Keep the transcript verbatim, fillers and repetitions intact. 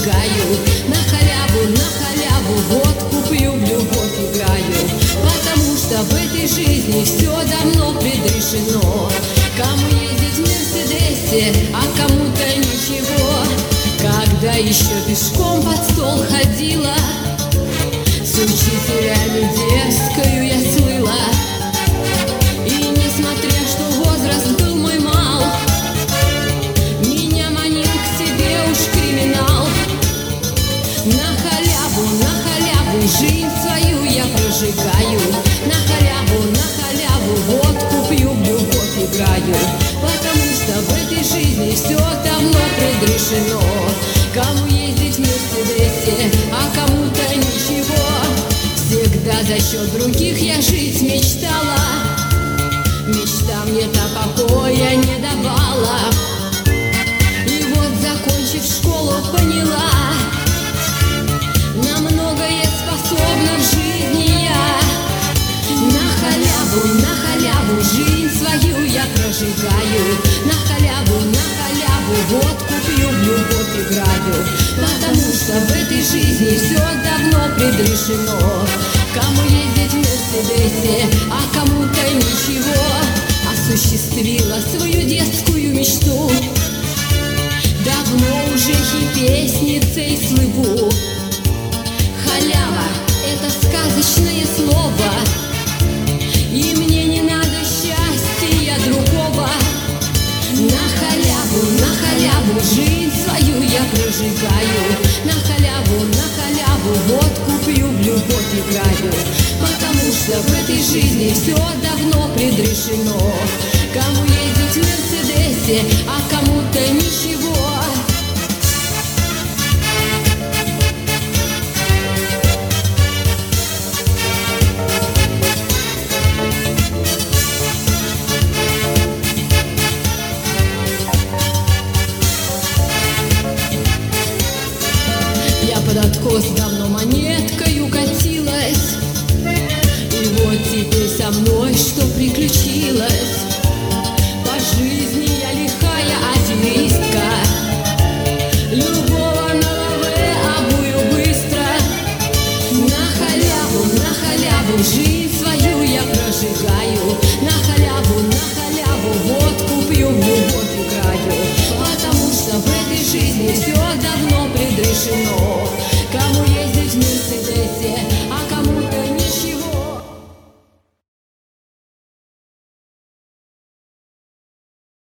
прожигаю. На халяву, на халяву водку пью, в любовь играю. Потому что в этой жизни все давно предрешено. Кому ездить в Мерседесе, а кому-то ничего. Когда еще пешком под стол ходила, с учителями дерзкою я слыла. И несмотря, что возраст был мой мал, меня манил к себе уж криминал. На халяву, на халяву жизнь свою я прожигаю. На халяву, на халяву водку пью, в любовь играю. Потому что в этой жизни все давно предрешено. Кому ездить в Мерседесе, а кому-то ничего. Всегда за счет других я жить мечтала. Мечта мне-то покоя не давала. И вот, закончив школу, поняла, на многое способна в жизни я. На халяву, на халяву жизнь свою я прожигаю. На халяву, на халяву водку пью, в любовь играю. Потому что в этой жизни все давно предрешено. Кому ездить в Мерседесе, а кому-то ничего. Осуществила свою детскую мечту. Давно уже хипесницей слыву. Халява — это сказочное слово, и мне не надо счастья другого. На халяву, на халяву жизнь свою я прожигаю. На халяву, на халяву водку пью, в любовь играю. Потому что в этой жизни все давно предрешено.